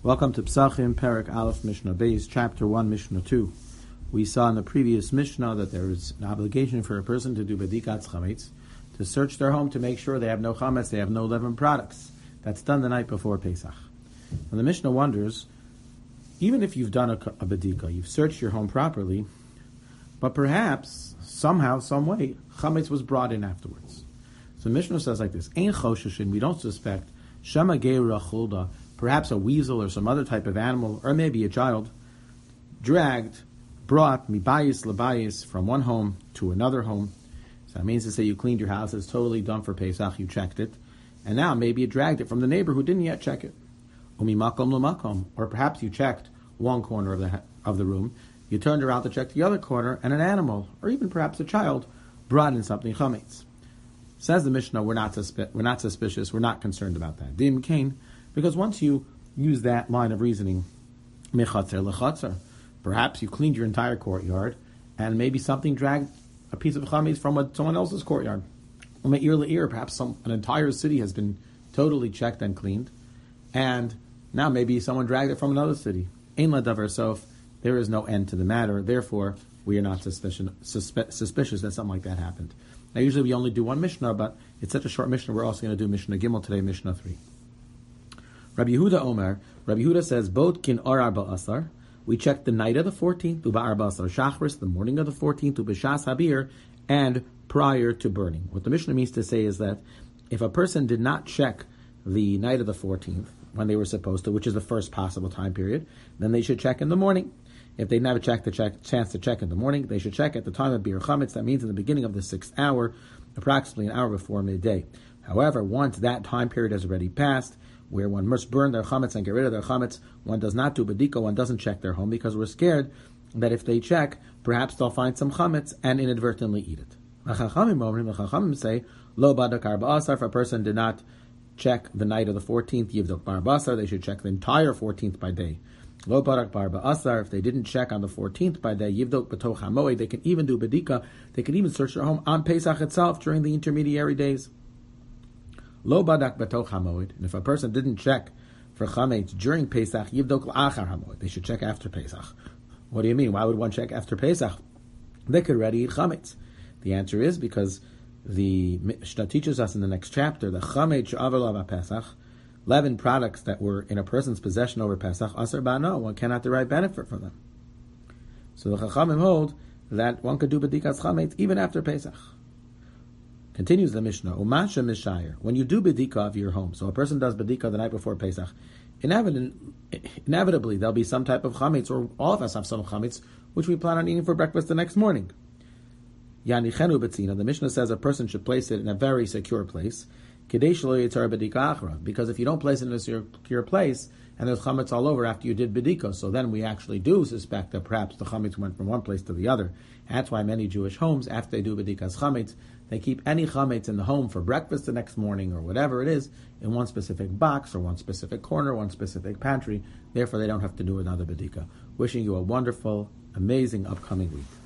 Welcome to Psachim, Perek Aleph, Mishnah Beis, Chapter 1, Mishnah 2. We saw in the previous Mishnah that there is an obligation for a person to do Bedikat Chametz, to search their home to make sure they have no chametz, they have no leaven products. That's done the night before Pesach. And the Mishnah wonders, even if you've done a Bedika, you've searched your home properly, but perhaps, somehow, some way, chametz was brought in afterwards. So the Mishnah says like this, Ein choshishin, we don't suspect, Shema Geira Chulda, perhaps a weasel or some other type of animal, or maybe a child, brought mibayis labayis from one home to another home. So that means to say you cleaned your house, it's totally done for Pesach, you checked it, and now maybe you dragged it from the neighbor who didn't yet check it. Umi makom lamakom, or perhaps you checked one corner of the room, you turned around to check the other corner, and an animal, or even perhaps a child, brought in something chametz. Says the Mishnah, we're not suspicious, we're not concerned about that. Dim kain, because once you use that line of reasoning, mechatzer lechatzer, perhaps you cleaned your entire courtyard, and maybe something dragged a piece of chametz from someone else's courtyard. Ear le'ear, perhaps an entire city has been totally checked and cleaned, and now maybe someone dragged it from another city. Ein la davar sof, there is no end to the matter, therefore we are not suspicious that something like that happened. Now usually we only do one Mishnah, but it's such a short Mishnah, we're also going to do Mishnah Gimel today, Mishnah 3. Rabbi Yehuda Omer, Rabbi Yehuda says, Bodkin or arba asar, we checked the night of the 14th, uba arba asar shachris, the morning of the 14th, uba shas habir, and prior to burning. What the Mishnah means to say is that if a person did not check the night of the 14th, when they were supposed to, which is the first possible time period, then they should check in the morning. If they never chance to check in the morning, they should check at the time of Bir Chametz, that means in the beginning of the 6th hour, approximately an hour before midday. However, once that time period has already passed, where one must burn their chametz and get rid of their chametz, one does not do bedika, one doesn't check their home, because we're scared that if they check, perhaps they'll find some chametz and inadvertently eat it. The Chachamim say, Lo badak arba asar, if a person did not check the night of the 14th, yivdok barba asar, they should check the entire 14th by day. Lo barak barba asar, if they didn't check on the 14th by day, yivdok betoch hamoed, they can even do bedika, they can even search their home on Pesach itself during the intermediary days. Lo badak betoch hamoed, and if a person didn't check for chametz during Pesach, yivdok la'achar hamoed, they should check after Pesach. What do you mean? Why would one check after Pesach? They could already eat chametz. The answer is because the Mishnah teaches us in the next chapter that chametz she'avar Pesach, leavened products that were in a person's possession over Pesach, asar ba'no, one cannot derive benefit from them. So the Chachamim hold that one could do bedikas chametz even after Pesach. Continues the Mishnah, Umasha Mishayer, when you do bedika of your home, so a person does bedika the night before Pesach, inevitably there'll be some type of chametz, or all of us have some chametz, which we plan on eating for breakfast the next morning. Yanichenu betzina, the Mishnah says a person should place it in a very secure place, because if you don't place it in a secure place, and there's chametz all over after you did bedika, so then we actually do suspect that perhaps the chametz went from one place to the other. That's why many Jewish homes, after they do bedikas chametz, they keep any chametz in the home for breakfast the next morning, or whatever it is, in one specific box, or one specific corner, one specific pantry. Therefore, they don't have to do another bedika. Wishing you a wonderful, amazing upcoming week.